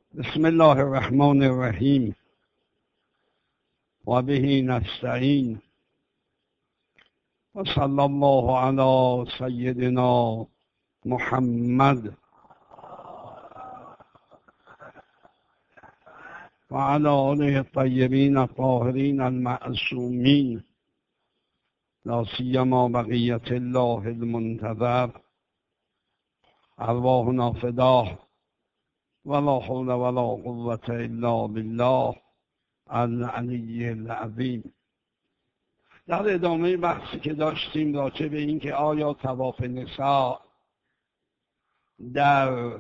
بسم الله الرحمن الرحیم و به نستعین و صلی الله علی سیدنا محمد و علی آله الطیبین الطاهرین المعصومین لا سیما بقیة الله المنتظر ارواحنا فداه ولا حول ولا قوة الا بالله العلی العظیم. در ادامه بحثی که داشتیم راجع به این که آیا طواف نساء در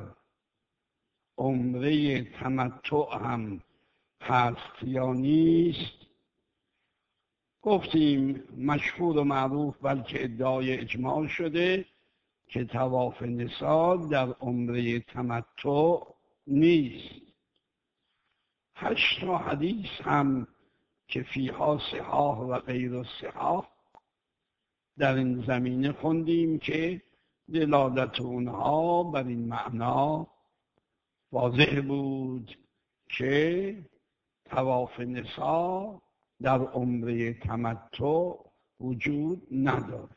عمره تمتع هم هست یا نیست، گفتیم مشهور و معروف بلکه ادعای اجماع شده که طواف نساء در عمره تمتع نیست. 8 حدیث هم که فیها صحاح و غیر صحاح در این زمینه خوندیم که دلالت اونها بر این معنا واضح بود که طواف نساء در عمره تمتع وجود ندارد.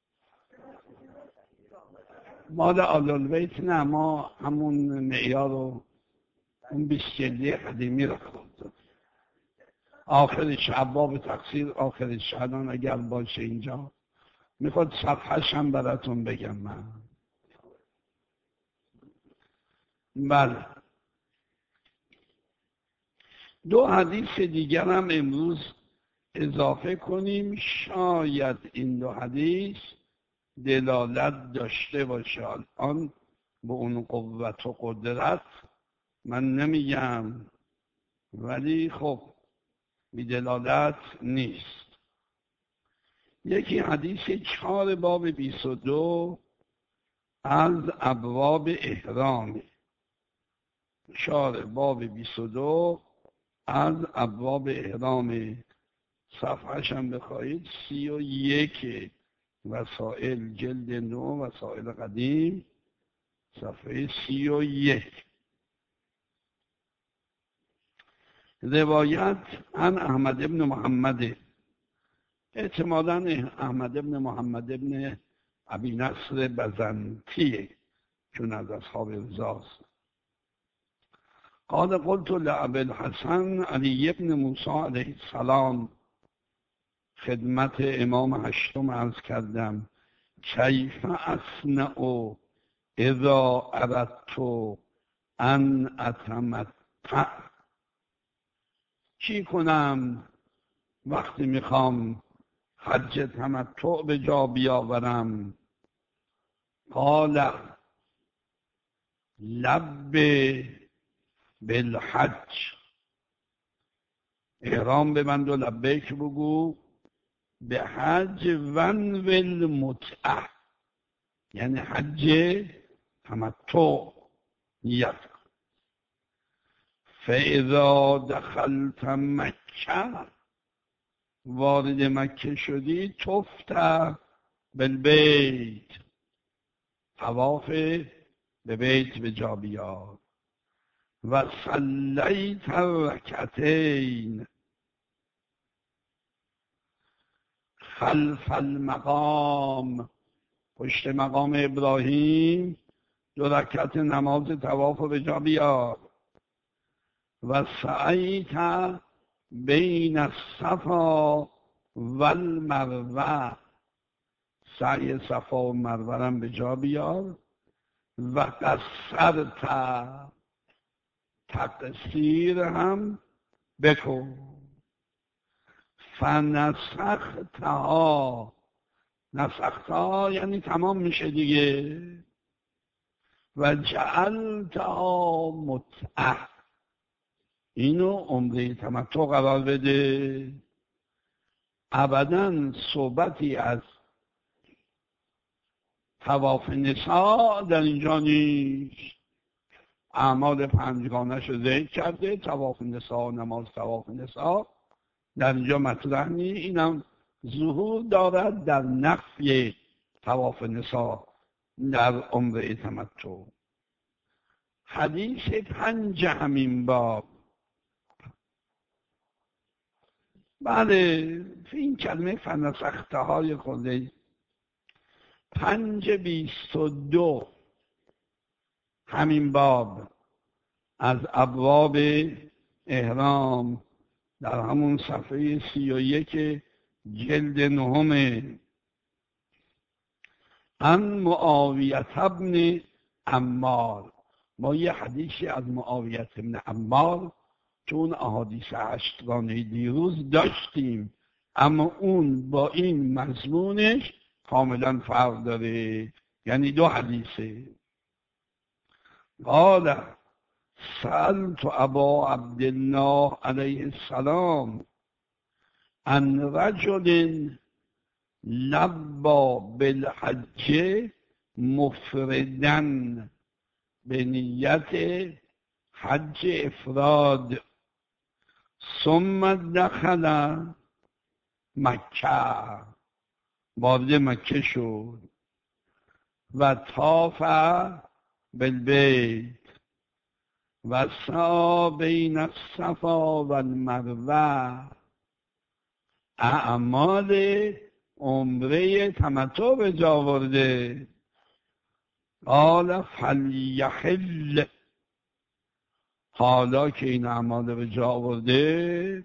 مال آل البیت نه، ما همون معیار رو اون 20 جلدی قدیمی رو خوندیم. آخرش ابواب تقصیر آخرش الان اگر باشه اینجا میخواد صفحه‌ش هم براتون بگم من. بله، 2 حدیث دیگر هم امروز اضافه کنیم. شاید این 2 حدیث دلالت داشته باشه. آن به اون قوت و قدرت من نمیگم، ولی خب بی دلالت نیست. یکی حدیث 4 باب 22 از ابواب احرام، 4 باب 22 از ابواب احرام، صفحه‌ش هم بخواهید 31 وسائل جلد 9 وسائل قدیم صفحه 31. روایت عن احمد ابن محمد، احتمالاً احمد ابن محمد ابن ابی نصر بزنطیه چون از اصحاب رضاست. قال قلت لأبي الحسن علی ابن موسی علیه السلام، خدمت امام هشتم عرض کردم، کیف اصنع اذا اردت ان اتمتع، چی کنم وقتی میخوام حج تمتع به جا بیاورم؟ قال لب بالحج، احرام ببند و لبیک بگو به حج ون والمتعه، یعنی حج تمتع نیت. فاذا دخلت مکه، وارد مکه شدی، طفت بالبیت، طواف به بیت به جا بیار. و صلیت رکعتین خلف المقام، پشت مقام ابراهیم 2 رکعت نماز طواف به جا بیار. و سعیت بین الصفا والمروه، سعی صفا و مروه هم به جا بیار. و قصرت، تقصیر هم بکن. فنسختها، نسختها یعنی تمام میشه دیگه. و جعلتها متعه، اینو عمره تمتع قرار بده. ابدا صحبتی از طواف نساء در اینجا نیست. اعمال 5گانه‌شو ذکر کرده، طواف نساء، نماز طواف نساء در اینجا مطرح نیست. اینم ظهور دارد در نفی طواف نساء در عمره تمتع. حدیث 5 همین باب. بله، این کلمه فنسخته های خورده 5:22 همین باب از ابواب احرام در همون صفحه 31 جلد 9 عن معاویه ابن عمار. ما یه حدیثی از معاویه ابن عمار چون احادیث 8گانه دیروز داشتیم، اما اون با این مضمونش کاملا فرق داره، یعنی 2 حدیثه. قال سألت ابا عبدالله علیه السلام عن رجل لبا بالحج مفردا به نیت حج افراد ثم دخل مکه، وارد مکه شد و طاف بالبیت و سعی بین الصفا و المروه، اعمال عمره تمتع به جا آورده. قال فلیحل، حالا که این اعمال به جا آورده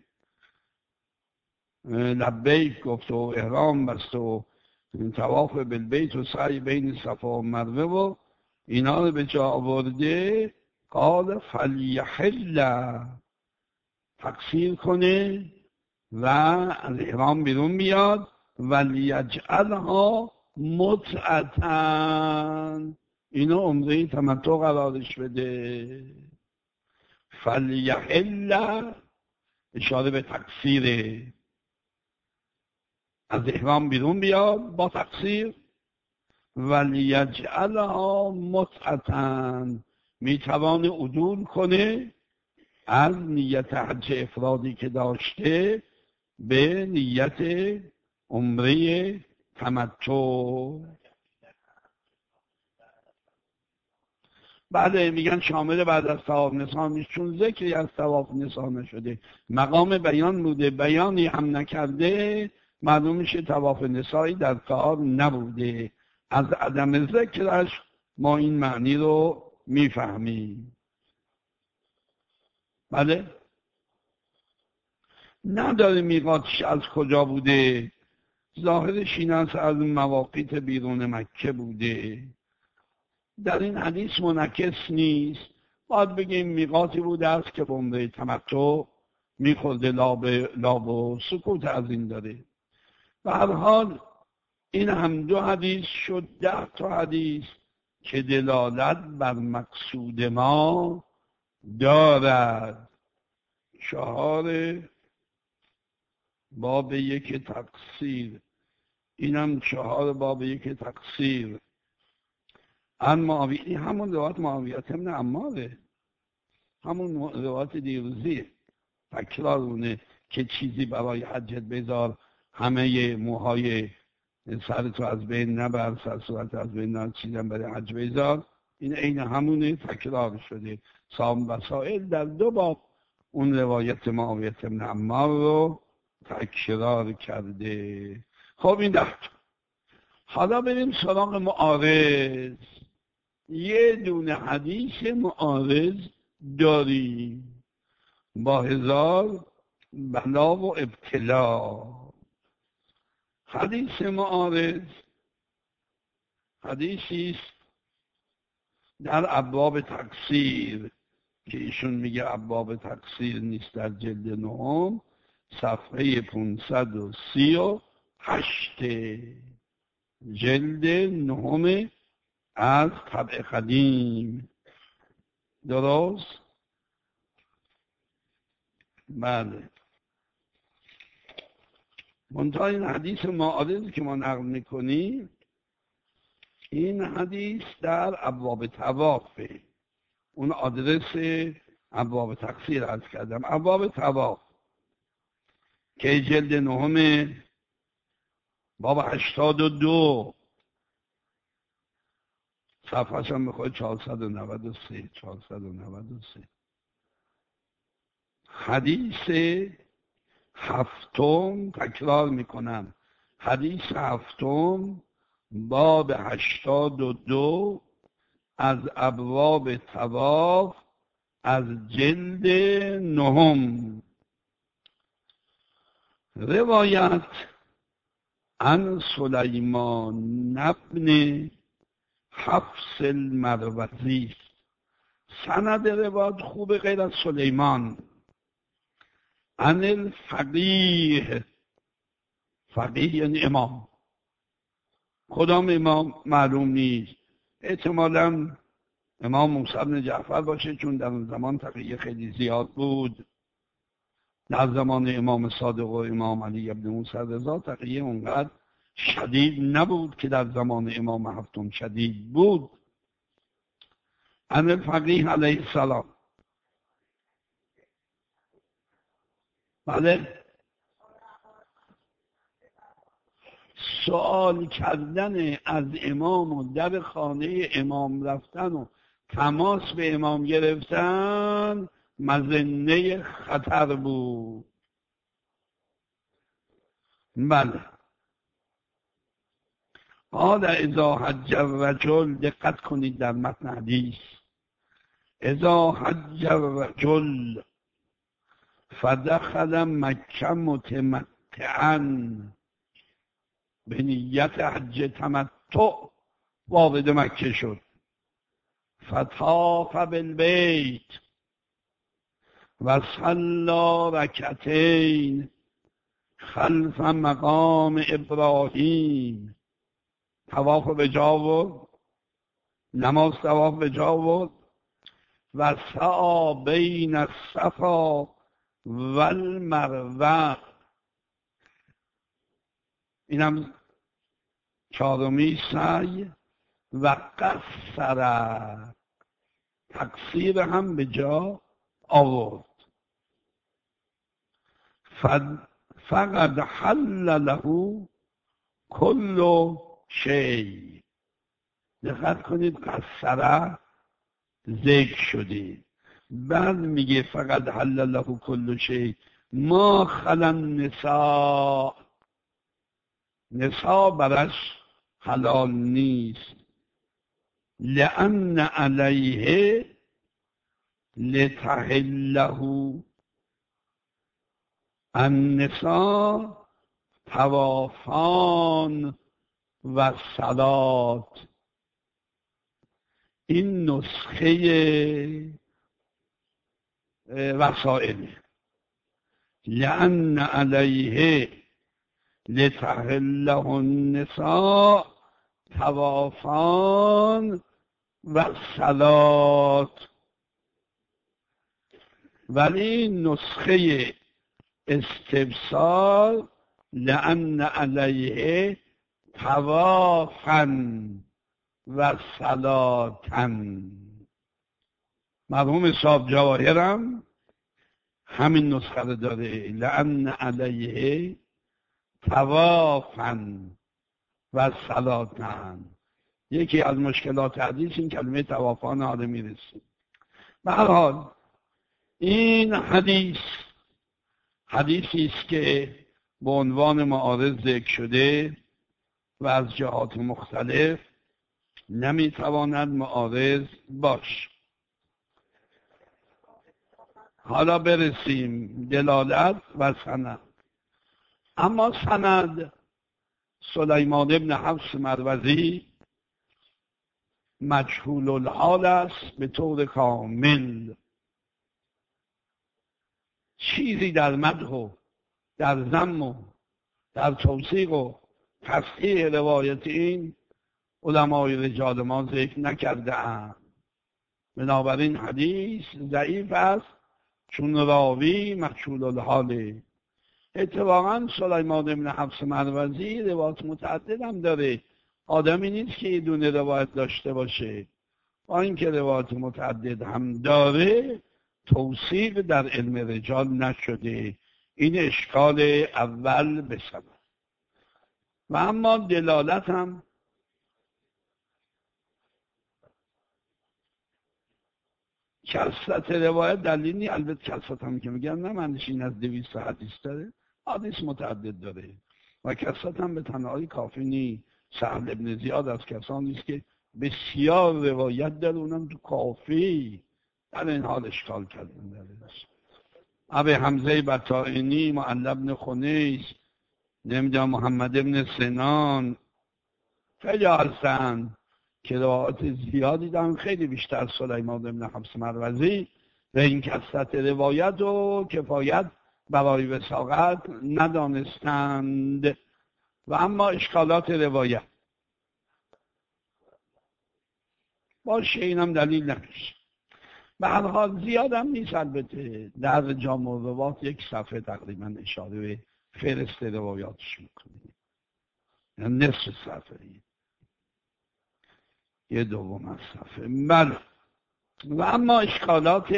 لبیک گفت و احرام بست و طواف بالبیت و سعی بین صفا و مروه و اینا رو به جا آورده، قال فلیحل، تقصیر کنه و از احرام بیرون بیاد، ولیجعلها متعتن، اینو عمره تمتع قرارش بده. فلیحل اشاره به تقصیره، از احرام بیرون بیاد با تقصیر، ولیجعلها متعتن، میتوان عدول کنه از نیت حج افرادی که داشته به نیت عمره تمتع. بله، میگن شامل بعد از طواف نسا نیست، چون ذکری از طواف نسا نشده، مقام بیان بوده، بیانی هم نکرده، معلوم میشه طواف نسایی در کار نبوده. از عدم ذکرش ما این معنی رو میفهمیم. بله، نداره میقاتش از کجا بوده، ظاهرش این است از مواقیت بیرون مکه بوده. در این حدیث منعکس نیست، باید بگیم میقاتی بوده است که به عمره تمتع میخورده، لاب و سکوت از این داره. به هر حال این هم 2 حدیث شد، 10 تا حدیث که دلالت بر مقصود ما دارد. 4 باب 1 تقصیر، اینم 4 باب 1 تقصیر. این همون روایت معاویه ابن عماره، همون روایت دیروزی، تکرارونه که چیزی برای حجت بذار، همه موهای سرتو از بین نبر، سر صورت از بین نبر، چیزم برای حج بذار. این عین همونه، تکرار شده. سام وسائل در 2 باب اون روایت معاویه ابن عمار رو تکرار کرده. خب این 10. حالا بریم سراغ معارض. یه دونه حدیث معارض داریم با 1000 بلا و ابتلا. حدیث معارض حدیثی است در ابواب تقصیر که ایشون میگه ابواب تقصیر نیست، در جلد 9 صفحه 538 جلد 9 از طبع قدیم. درست؟ بله. منتها این حدیث معارض که ما نقل میکنیم، این حدیث در ابواب طوافه. اون آدرس ابواب تقصیر عرض کردم. ابواب طواف که جلد 9 باب 82 صفحه‌ش هم بخواهید 493 حدیث هفتم، تکرار میکنم، حدیث هفتم باب 82 از ابواب طواف از جلد 9. روایت عن سلیمان بن حفص المروزی. سند روایت خوب غیر از سلیمان. عن الفقیه، فقیه یعنی امام، کدام امام معلوم نیست، احتمالاً امام موسی بن جعفر باشه، چون در اون زمان تقیه خیلی زیاد بود. در زمان امام صادق و امام علی بن موسی رضا تقیه اونقدر شدید نبود که در زمان امام هفتم شدید بود. عن الفقیه علیه السلام. بله، سوال کردن از امام و در خانه امام رفتن و تماس به امام گرفتن مظنه خطر بود. بله. قال اذا حج الرجل، دقت کنید در متن حدیث، اذا حج الرجل فدخل مکه متمتعا، به نیت حج تمتع وارد مکه شد، فطاف بالبیت و صلی رکعتین خلف مقام ابراهیم، طواف به جا آورد، نماز طواف به جا آورد، و سعی بین الصفا و المروه، اینم چهارمی سعی، و قصر، تقصیر هم به جا آورد. فقد حل له کل شیء. دقت کنید، قصر ذکر شده، بعد میگه فقد حل له کل شیء ما خلا النساء، نساء برش حلال نیست، لأن علیه لتحله النساء طوافان و صلات. این نسخه وسائل، لأن علیه لتحله النساء طوافان و صلات. ولی نسخه استبصار لأن علیه طوافا و صلاتن. مرحوم صاحب جواهرم همین نسخه رو داره، لأن علیه طوافا و صلاتن. یکی از مشکلات حدیث این کلمه طوافان حالا میرسیم. به هر حال این حدیثی است که به عنوان معارض ذکر شده و از جهات مختلف نمیتواند معارض باش. حالا برسیم دلالت و سند. اما سند سلیمان بن حفص مروزی مجهول الحال است به طور کامل. چیزی در مدح و در ذم و در توثیق و تصحیح روایت این علمای رجال ما ذکر نکرده اند. بنابراین حدیث ضعیف است چون راوی مجهول الحاله. اتفاقا سلیمان بن حفص مروزی روایت متعدد هم داره، آدمی نیست که یه دونه روایت داشته باشه. با اینکه روایت متعدد هم داره توثیق در علم رجال نشده. این اشکال اول به سبب. و اما دلالت هم کثرت روایت دلیل نیست. البته کثرت هم که میگن نه معنیش این از 200 حدیث داره، حدیث متعدد داره و کثرت هم به تنهایی کافی نیست. سهل ابن زیاد از کسانی است که بسیار روایت داره، اونم تو کافی. در این حال اشکال کردن درش. ابی حمزه بطائنی، معل ابن خنیس، نمیدونم محمد ابن سنان، خیلی هستن که روایت زیادی دارن، خیلی بیشتر سلیمان ابن حفص مروزی. به این کثرت روایت و کفایت برای وثاقت ندانستند. و اما اشکالات روایت باشه، اینم دلیل نمیشه. به هر حال زیادم نیست. البته در جامع الروات 1 صفحه تقریبا اشاره به فهرست روایاتش میکنه، یعنی نصف صفحه، 1/2 از صفحه. بله. و اما اشکالات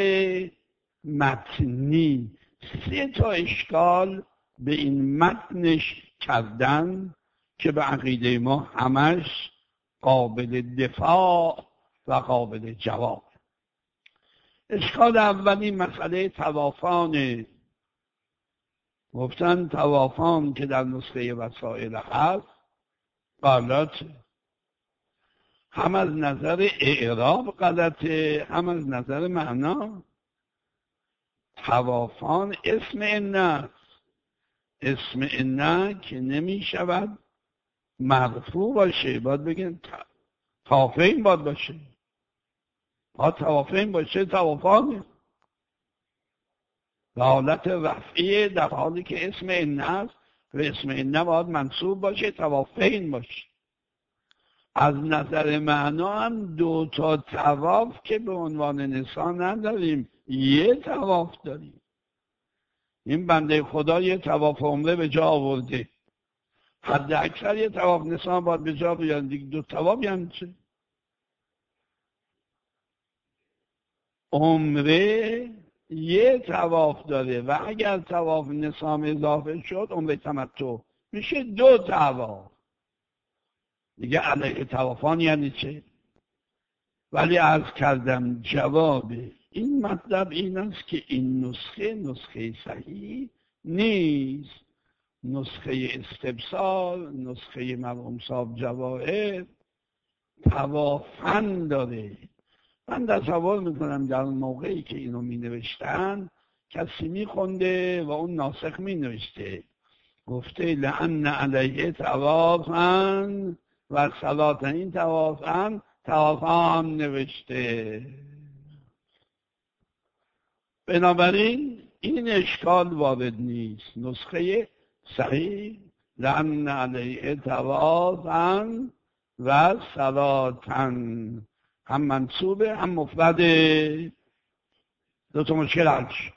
متنی، 3 تا اشکال به این متنش کردن که به عقیده ما همش قابل دفاع و قابل جواب. اشکال اولی مسئله توافان. گفتن توافان که در نسخه وسائل هست غلطه، هم از نظر اعراب غلطه، هم از نظر معنا. توافان اسم ان است، اسم ان که نمی شود مرفوع باشه، باید بگن توافین باید باشه، باید توافین باشه. توافان به حالت رفعیه در حالی که اسم ان است و اسم ان باید منصوب باشه، توافین باشه. از نظر معنا هم 2 تا طواف که به عنوان نسا نداریم، 1 طواف داریم. این بنده خدا 1 طواف عمره به جا آورده، حد اکثر 1 طواف نسا باید به جا بیان دیگه. 2 طواف یعنی چه؟ عمره 1 طواف داره و اگر طواف نسا اضافه شد عمره تمتع میشه 2 طواف دیگه. علیه طوافان یعنی چه؟ ولی عرض کردم جواب این مطلب این است که این نسخه صحیح نیست. نسخه استبصار، نسخه مرحوم صاحب جواهر توافن داره. من تصور میکنم در موقعی که اینو می نوشتن کسی می خونده و اون ناسخ می نوشته، گفته لأن علیه توافن و صلات، این توافن نوشته. بنابراین این اشکال وارد نیست. نسخه صحیح لأن علیه توافن و صلاتن هم منصوبه هم مفرده. 2 تا مشکل حل شد.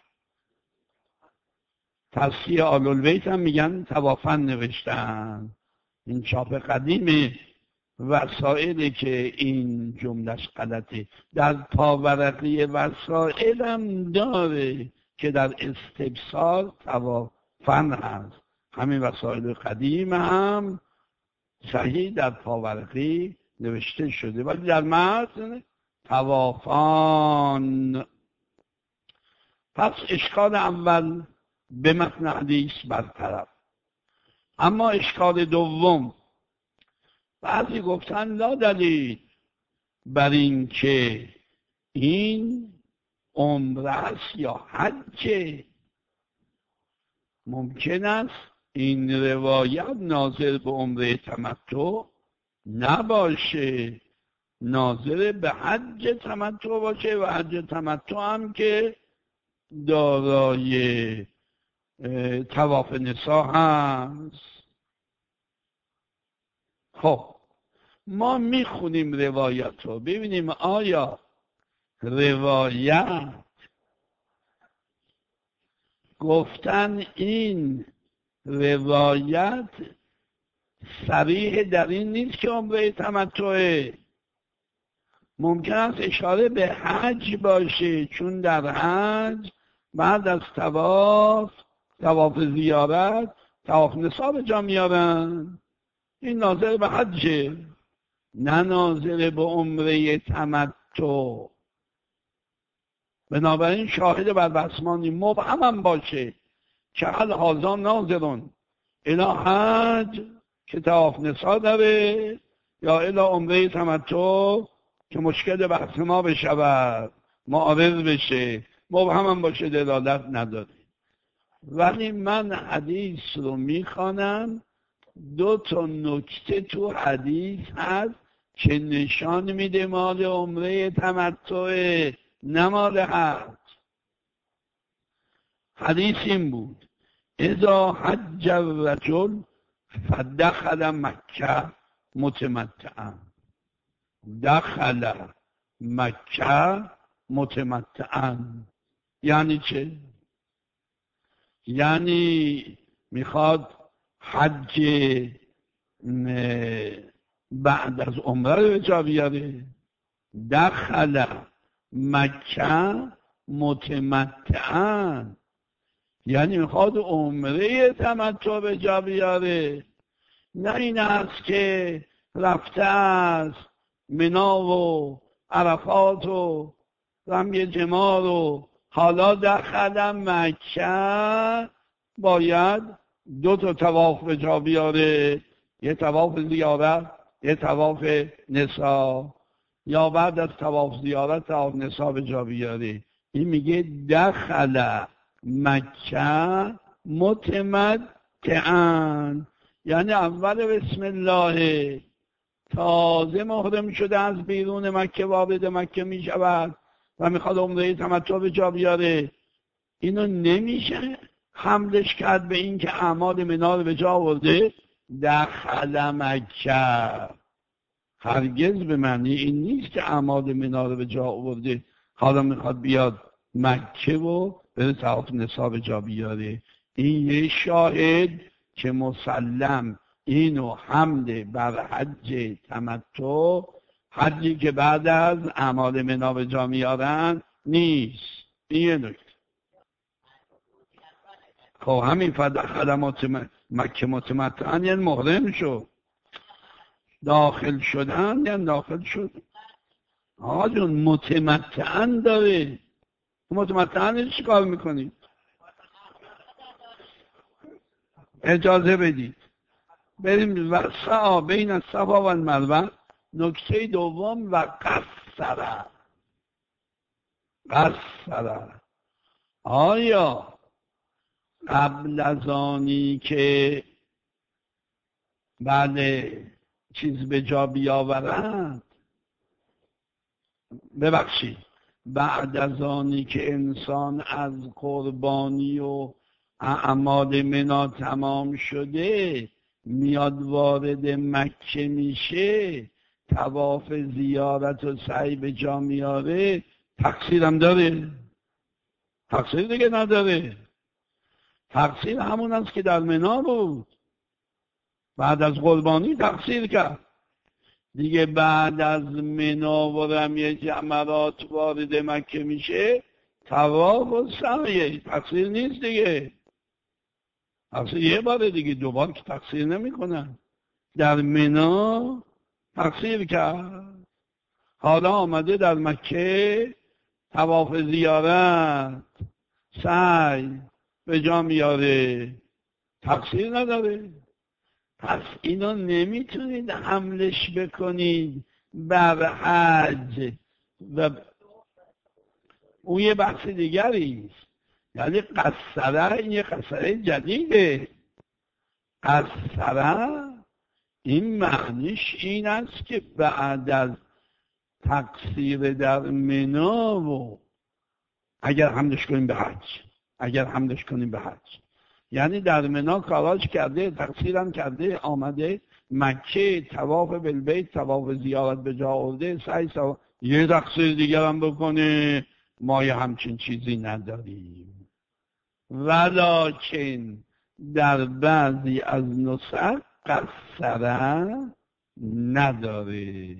تصحیح آل البیت هم میگن توافن نوشتن. این چاپ قدیم وسائلی که این جملهش غلطه. در پاورقی وسائل هم داره که در استبصار توافن هست. همین وسائل قدیم هم صحیح در پاورقی نوشته شده ولی در متن توافان. پس اشکال اول به متن حدیث برطرف. اما اشکال دوم، بعضی گفتن لا دلیل بر این که این عمره است یا حج. ممکن است این روایت ناظر به عمره تمتع نباشه، ناظر به حج تمتع باشه و حج تمتع هم که دارای طواف نسا هست. خب ما میخونیم روایت رو ببینیم آیا روایت گفتن این روایت صریح در این نیست که عمره تمتعه. ممکن است اشاره به حج باشه، چون در حج بعد از طواف زیارت طواف نسا به جا میارن. این ناظر به حجه، نه ناظر به عمره تمتع. بنابراین شاهد بر بسمانی مبهم هم باشه که هل هازا ناظرون الی حج که طواف نسا داره یا الی عمره تمتع که مشکل بحث ما بشود، معارض بشه، مبهم هم باشه، دلالت نداره. ولی من حدیث رو میخوانم، 2 نکته تو حدیث هست که نشان میده مال عمره تمتع نه مال حج. حدیث این بود: اذا حج الرجل فدخل مکه متمتعا. دخل مکه متمتعا یعنی چه؟ یعنی میخواد حج بعد از عمره رو به جا بیاره. دخل مکه متمتعا یعنی میخواد عمره تمتع به جا بیاره، نه این است که رفته است منا و عرفات و رمی جمار و حالا دخل مکه باید 2 طواف به جا بیاره، یه طواف زیارت، یه طواف نسا، یا بعد از طواف زیارت طواف نسا به جا بیاره. این میگه دخل مکه متمتعا یعنی اول بسم الله تازه محرم شده از بیرون مکه وارد مکه می شود و میخواد عمره تمتع به جا بیاره. اینو نمیشه حملش کرد به این که اعمال منا رو به جا آورده دخل مکه. هرگز به معنی این نیست که اعمال منا رو به جا آورده حالا میخواد بیاد مکه و بره طواف نسا به جا بیاره. این یه شاهد که مسلم اینو حمل بر حج تمتع، حجی که بعد از اعمال منا به جا میارن نیست. این یه نکته. خب همین فدخل مکه متمتعا یعنی محرم شد. داخل شدن یعنی داخل شد. آقا جون متمتعا داره، متمتعا چی کار میکنید؟ اجازه بدید بریم وسعا بین الصفا و المروه. نکته دوم و قصره. آیا قبل از آنی که بله چیز به جا بیاورند، ببخشید بعد از آنی که انسان از قربانی و اعمال منا تمام شده میاد وارد مکه میشه، طواف زیارت و سعی به جا میاره، تقصیرم داره؟ تقصیر دیگه نداره. تقصیر همون است که در منا بود، بعد از قربانی تقصیر کرد دیگه. بعد از منا و رمی جمرات وارد مکه میشه، طواف و سعی، تقصیر نیست دیگه. تقصیر یه باره دیگه، 2 بار که تقصیر نمی کنن. در منا تقصیر کرد، حالا آمده در مکه طواف زیارت سعی به جا میاره، تقصیر نداره. پس اینا نمیتونید حملش بکنید بر حج و اون یه بحث دیگری است. یعنی قصره این یه قصره جدیده. قصره این معنیش این است که بعد از تقصیر در منا و اگر حملش کنیم به حج، یعنی در منا کاراش کرده، تقصیرم کرده، آمده مکه طواف بالبیت، طواف زیارت به جا آورده، سعی یه تقصیر دیگر هم بکنه. ما یه همچین چیزی نداریم. ولکن در بعضی از نسخ قصره نداره.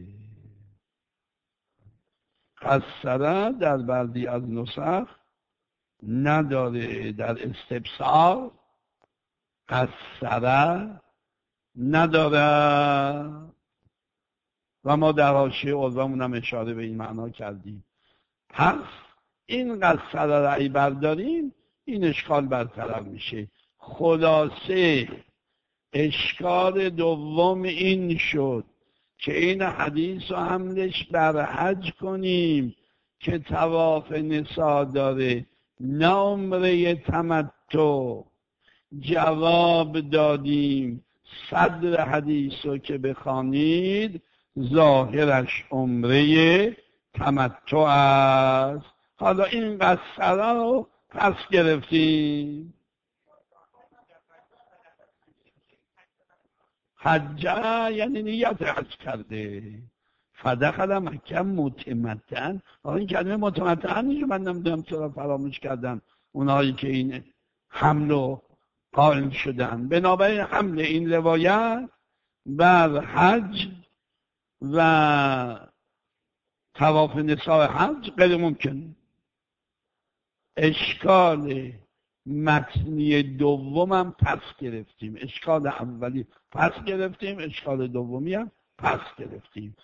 قصره در بعضی از نسخ نداره. در استبصار قصره نداره و ما در حاشیه عضومون هم اشاره به این معنا کردیم. پس اینقدر سررعی برداریم این اشکال برطرف میشه. خلاصه اشکال دوم این شد که این حدیث رو حملش بر حج کنیم که طواف نسا داره، نه عمره تمتع. جواب دادیم صدر حدیث رو که بخوانید ظاهرش عمره تمتع است. حالا این قصره رو پس گرفتیم. حجه یعنی نیت حج کرده. فدخل مکه متمتعا. این کلمه متمتعا نیست، من نمیدونم چرا فراموش کردم اونایی که این حمل رو قائل شدن. بنابراین حمل این روایت بر حج و طواف نساء حج غیر ممکن. اشکال متنی دومم پس گرفتیم، اشکال اولی پس گرفتیم، اشکال دومی هم پس گرفتیم.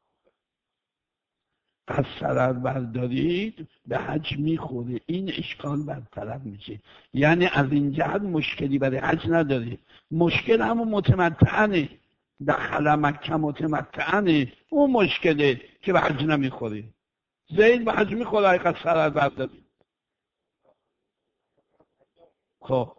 پس سرر بردارید به حج میخوره، این اشکال برطرف میشه. یعنی از این جهت مشکلی برای حج نداره. مشکل همون متمتعنه، دخل مکه متمتعنه، اون مشکله که به حج نمیخوره. زید به حج میخوره اگه سرر بردارید. خب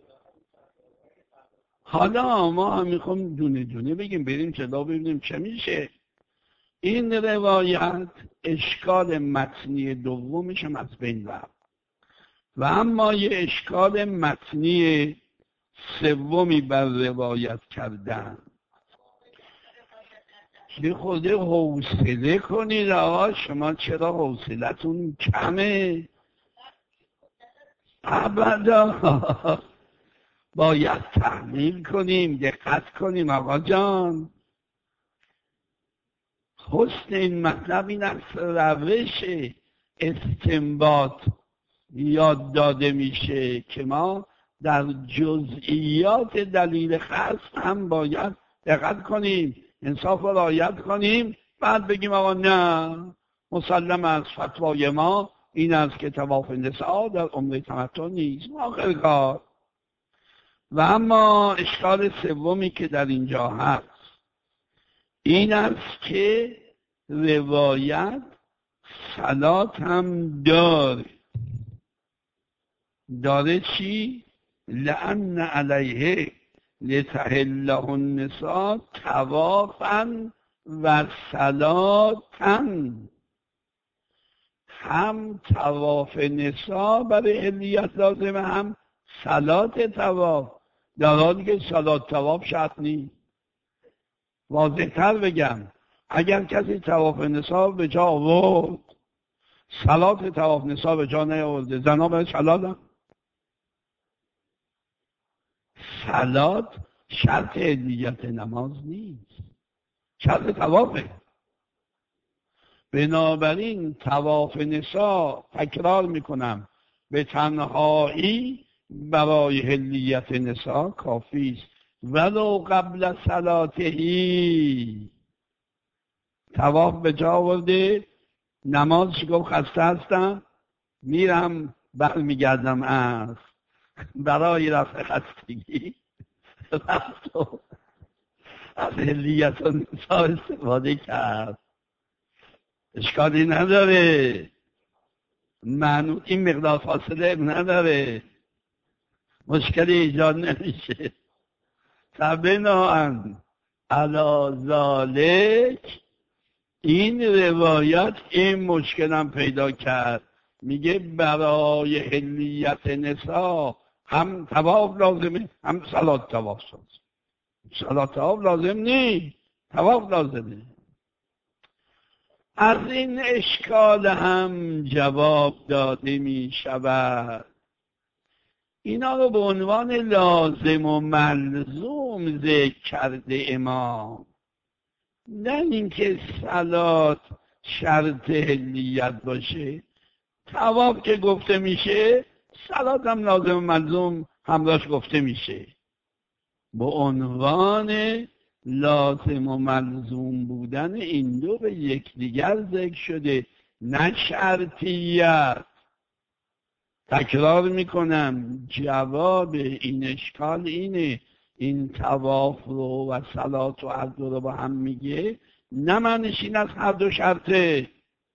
حالا ما هم میخوام دونه دونه بگیم، بریم جلو ببینیم چه میشه. این روایت اشکال متنی دومش هم از بین رفت و اما یه اشکال متنی سومی بر روایت کردن. یه خود حوصله کنید آقا، شما چرا حوصلتون کمه؟ ابدا باید تحلیل کنیم، دقت کنیم آقا جان. حسن این مطلب این است، روش استنباط یاد داده میشه که ما در جزئیات دلیل خاص هم باید دقت کنیم، انصاف را رعایت کنیم، بعد بگیم آقا نه مسلم از فتوای ما این است که طواف نساء در عمره تمتع نیست آخر کار. و اما اشکال سومی که در اینجا هست این است که روایت صلات هم داره چی؟ لأن علیه لتحله النساء طوافا و صلاتا. هم طواف نساء برای حلیت لازمه، هم صلات طواف، در حالی که صلات طواف شرط نیست. واضح تر بگم، اگر کسی طواف نساء به جا آورد صلات طواف نساء به جا نیاورده، زنا باید صلات هم؟ صلات شرط حلیت نماز نیست، شرط طوافه. بنابراین طواف نساء تکرار میکنم به تنهایی برای حلیت نساء کافی است، ولو قبل صلاتهی. طواف به جا آورده، نمازش گفت خسته هستم میرم برمیگردم از برای رفع خستگی رفت و از حلیت نساء استفاده کرد، اشکالی نداره، معنی این مقدار فاصله نداره، مشکلی ایجاد نمیشه. بناهن علی ذالک این روایت این مشکلم پیدا کرد، میگه برای حلیت نساء هم طواف لازمه هم صلات طواف. صلات طواف لازم نیست، طواف لازمه. از این اشکال هم جواب داده می شود. اینا رو به عنوان لازم و ملزوم ذکر کرده امام، نه اینکه صلات شرط حلیت باشه. طواف که گفته میشه صلات هم لازم و ملزوم همراهش گفته میشه، به عنوان لازم و ملزوم بودن این دو به یکدیگر ذکر شده، نه شرطیت. تکرار میکنم جواب این اشکال اینه، این طواف رو و صلات و حج رو با هم میگه، نه معنیش این از هر دو شرطه،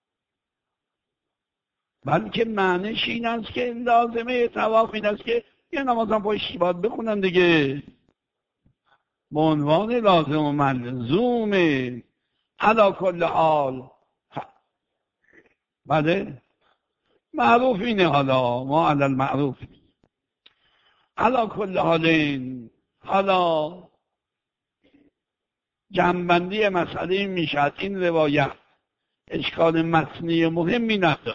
بلکه معنیش این است که لازمه طواف این است که یه نماز هم پشتی باید بخونن دیگه، به عنوان لازم و ملزومه. علی کل حال بله معروف اینه، حالا ما علی المعروف. علی کل حالین، حالا جنبندی مسئله میشد این روایت اشکال متنی مهمی نداره،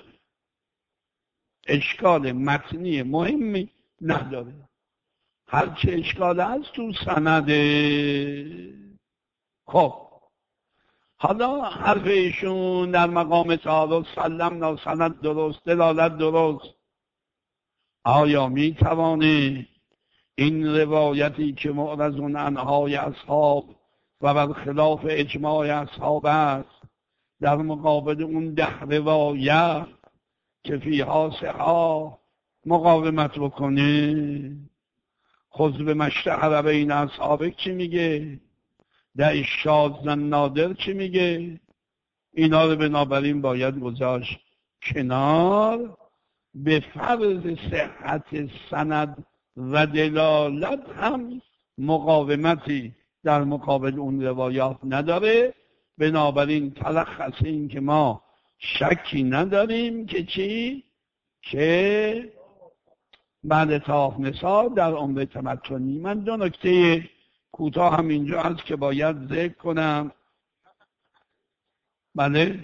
اشکال متنی مهمی نداره، هرچه اشکال هست تو سنده. خب حالا حرف ایشون در مقام تعارض سلمنا سند درست، دلالت درست، آیا می توانه این روایتی که معرض عنهای اصحاب و برخلاف اجماع اصحاب است در مقابل اون 10 روایت که فیها صحاح مقاومت بکنه؟ خذ به مشتهر بین اصحابه چی میگه؟ در شاذ نادر چی میگه؟ اینا رو بنابراین باید گذاشت کنار، به فرض صحت سند و دلالت هم مقاومتی در مقابل اون روایات نداره. بنابراین تلخص این که ما شکی نداریم که چی؟ که بعد طواف نسا در عمره تمتعی. من 2 نکته کوتاه هم اینجا هست که باید ذکر کنم. بله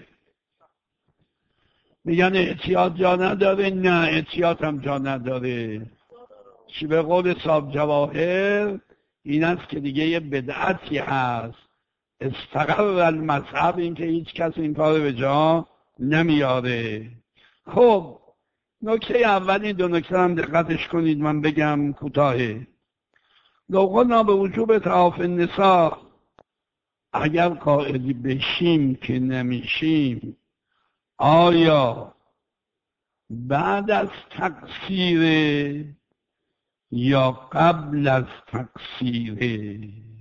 میگن احتیاط جا نداره، نه احتیاط هم جا نداره. چی به قول صاحب جواهر این است که دیگه یه بدعتی هست، استقر المذهب، این که هیچ کس این کار به جا نمیاره. خب نکته اول، این 2 نکته هم دقتش کنید، من بگم کوتاهه. لو قلنا به وجوب طواف النساء، اگر قائلی بشیم که نمیشیم، آیا بعد از تقصیر یا قبل از تقصیر؟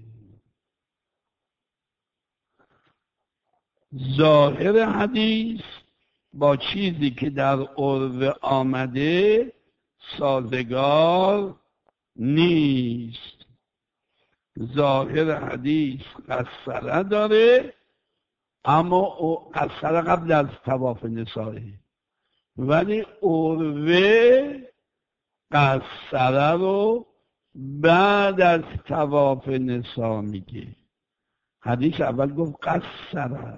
ظاهر حدیث با چیزی که در عرف آمده سازگار نیست. ظاهر حدیث قصره داره، اما قصره قبل از طواف نسایی، ولی عرف قصره رو بعد از طواف نسا میگه. حدیث اول گفت قصره،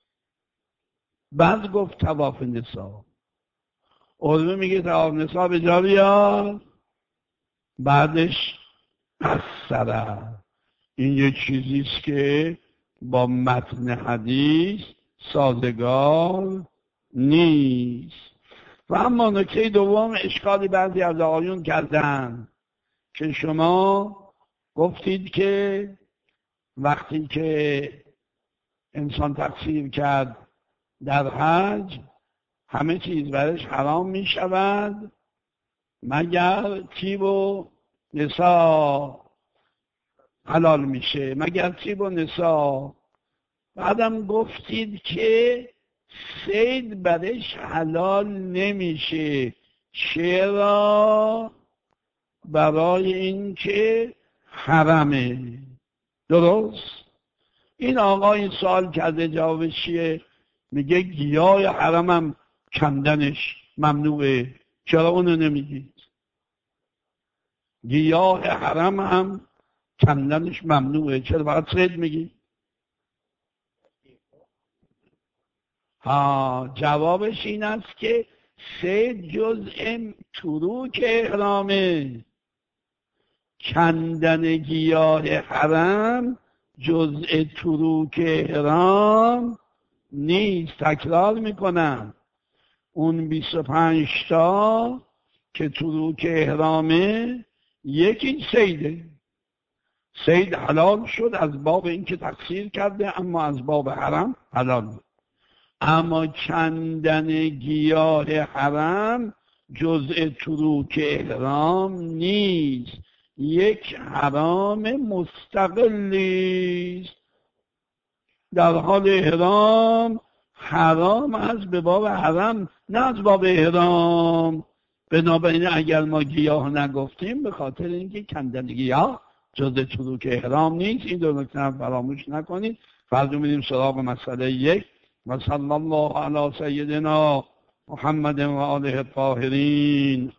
بعد گفت طواف نسا. عرف میگه طواف نسا به جا بیار، بعدش قصره. این یه چیزیست که با متن حدیث سازگار نیست. و اما نکته دوم، اشکالی بعضی از آقایون کردن که شما گفتید که وقتی که انسان تقصیر کرد در حج همه چیز برش حرام می شود مگر طیب و نسا حلال میشه، مگر طیب و نسا. بعدم گفتید که صید برش حلال نمیشه. چرا؟ برای اینکه حرمه. درست؟ این آقا این سوال کرده، جوابش چیه؟ میگه گیاه حرمم کندنش ممنوعه، چرا اونو نمیگید؟ گیاه حرم هم کندنش ممنوعه، چرا فقط صید میگی؟ جوابش این است که صید جزء تروک احرامه، کندن گیاه حرم جزء تروک احرام نیست. تکرار میکنم، اون 25 تا که تروک احرامه یکی صیده. صید حلال شد از باب اینکه تقصیر کرده، اما از باب حرم حلال بود. اما کندن گیاه حرم جزء تروک احرام نیست، یک حرام مستقلی است. در حال احرام حرام از به باب حرم نه از باب احرام. بنابراین اگر ما گیاه نگفتیم به خاطر اینکه کندن گیاه جزء تروک احرام نیست. این دو نکته فراموش نکنید. فرض می‌دیم سراغ مسئله 1 و صلی الله علی سیدنا محمد و آله الطاهرین.